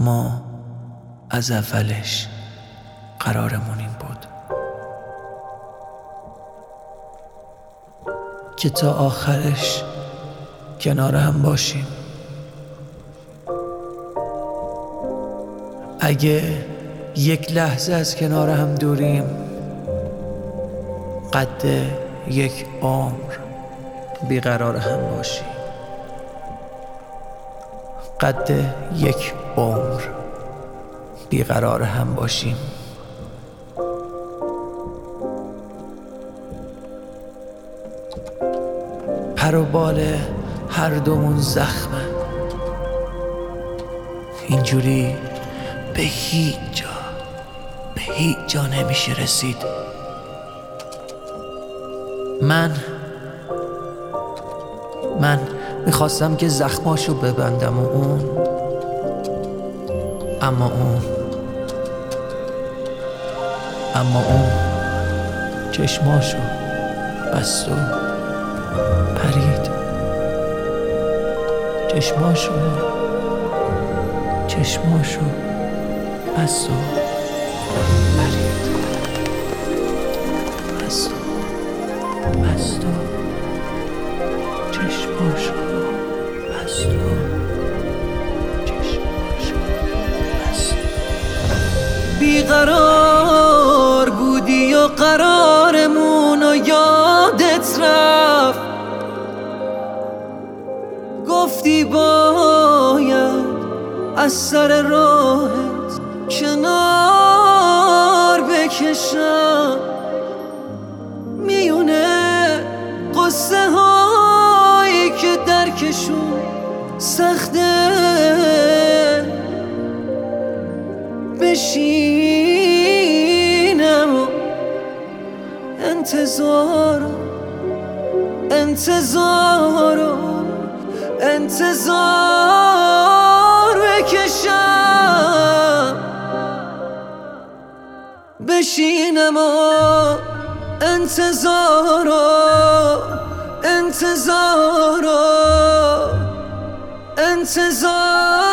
ما از اولش قرارمون این بود که تا آخرش کنار هم باشیم. اگه یک لحظه از کنار هم دوریم، قد یک عمر بیقرار هم باشیم. قد یک عمر بیقرار هم باشیم. پر و بال هر دومون زخمه، اینجوری به هیچ جا نمیشه رسید. من میخواستم که زخماشو ببندم و اما اون چشماشو بست و پرید. چشماشو بست و پرید. بست و چشماشو بست و بیقرار بودی و قرارمون و یادت رفت. گفتی باید از سر راهت کنار بکشم. میونه قصه هایی که درکشون سخته، بشینم و انتظار بکشم. بشینم و انتظار